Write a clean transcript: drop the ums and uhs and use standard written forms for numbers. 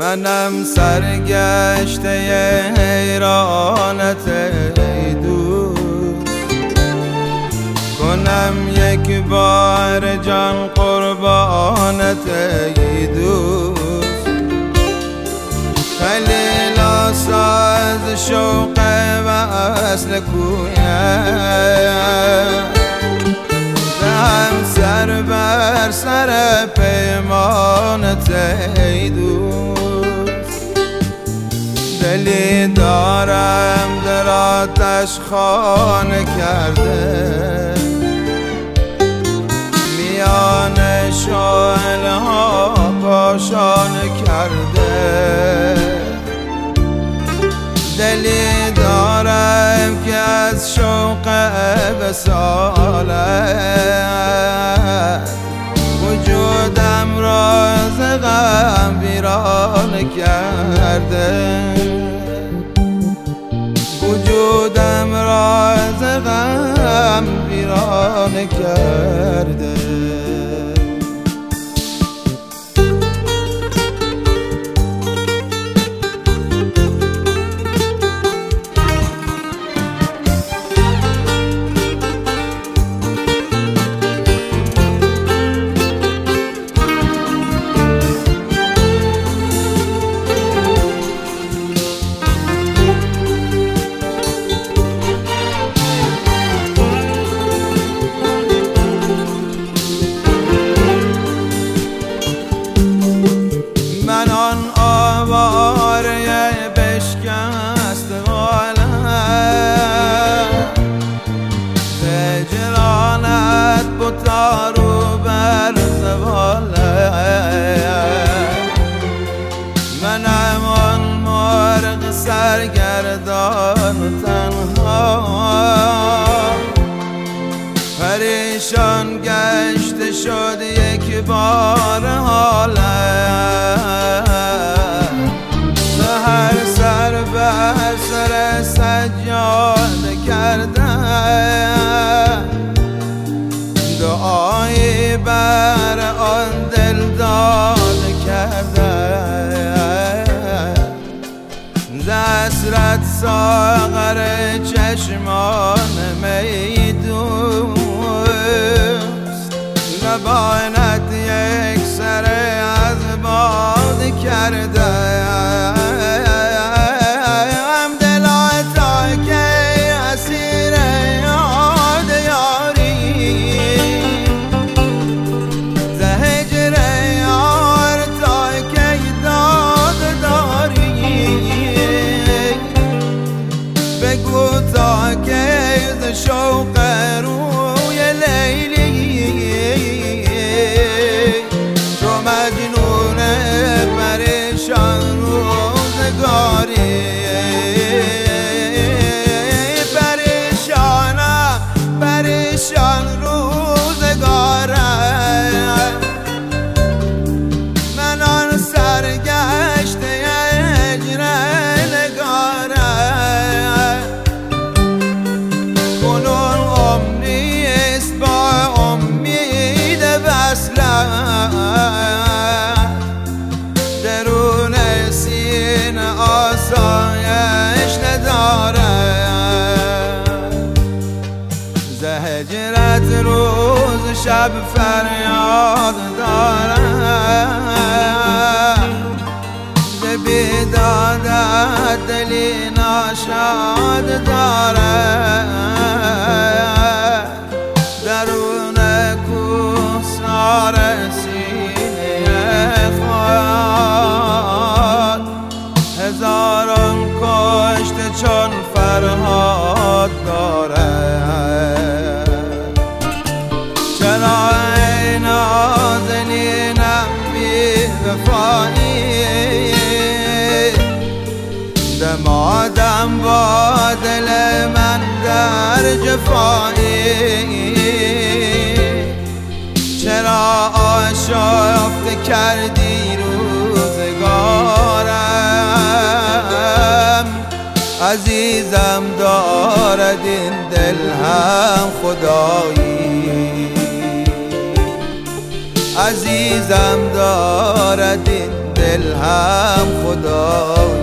منم سرگشته حیرانت ای دوست، کنم یک بار جان قربانت ای دوست. خیلی ناساز شوق وصل کویت، هم سر بر سر پیمانت ای دوست. دلی دارم در آتش خانه کرده، میان شعله ها کاشانه کرده. دلی دارم که از شوق وصالت وجودم را ز غم ویرانه کرده، وجودم را ز غم ویرانه کرده. تارو بر زواله، منم آن مرغ سرگردان و تنها، پریشان گشته شد یک بار حالم. سحر سر بر سر سجاده کردم، دعایی بر آن دل داده کردم. ز حسرت ساغر چشمان می دوست، لبانت یک سر از باده کردم. شوق روی لیلی تو مجنون پریشان روزگاری، پریشانم پریشان روزگارم. من آن سرگشته هجر نگارم، کنون امنیست با امید وصلت. درون سینه آسایش ندارد، ز هجرت روز شب فریاد دارم. ز بیدادت دلی ناشاد دارد، درون کوهسار سینه خود هزاران کشته چون فرهاد دارد. چرا ای نازنینم بی وفایی، دمادم با دل من در جفایی. چرا آشفته کردی روزگارم، عزیزم دارد این دل هم خدایی، عزیزم دارد این دل دل هم خدایا.